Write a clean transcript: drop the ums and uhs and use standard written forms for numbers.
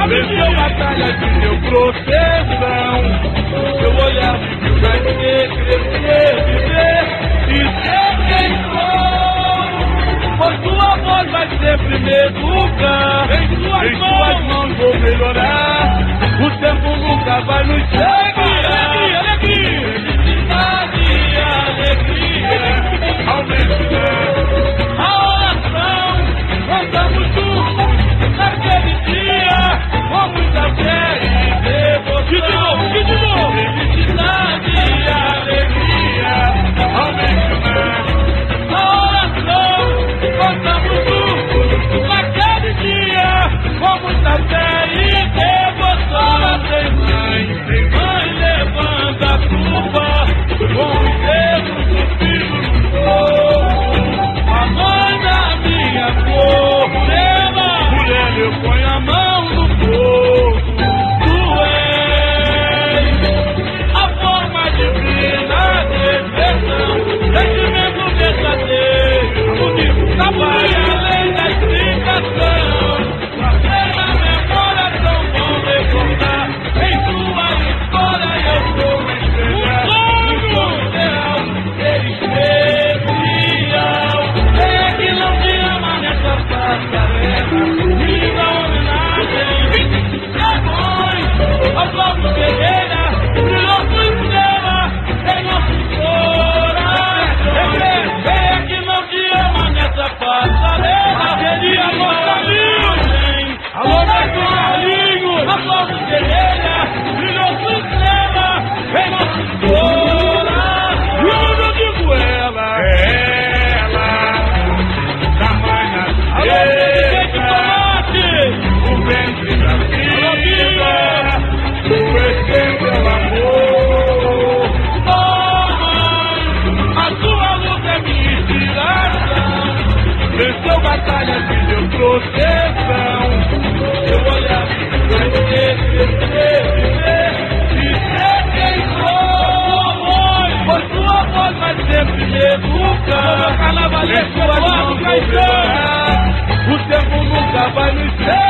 Venceu batalha de meu proteção. Seu olhar me viu nascer, crescer, viver e ser quem sou. Pois sua voz vai sempre me educar. Em suas mãos vou melhorar. O tempo nunca vai nos segurar. Felicidade e alegria ao mesmo tempo. A oração, cantamos juntos naquele dia, com muita fé e devoção. Felicidade e alegria ao mesmo tempo. A oração, cantamos juntos naquele dia, com muita fé e devoção. Tem mãe, levanta a culpa, com os dedos do filho no fogo. A mãe da minha cor, mulher, eu ponho a mão no fogo. Tu és a forma divina de expressão, sentimento verdadeiro, único, vai além da explicação. Trazer na memória tão bom recordar, em sua história eu sou espelhar. No céu, ser especial. É que não te ama nessa passarela, me dá homenagem. É mãe, aos nossos guerreiras, brilhou sua estrela em nosso coração. É que não te ama nessa passarela, seria nossa linha. Alô, nosso Carlinho, aos nossos guerreiras, brilhou sua estrela em nosso coração. E onde eu digo ela, da mãe nascida, o ventre da vida, o presente é o amor. Oh mãe, a sua luz é minha inspiração. Venceu batalha que deu proteção. Seu olhar vai ser viver e ser quem sou. Pois sua voz vai sempre me educar. Em suas mãos vou melhorar. O tempo nunca vai nos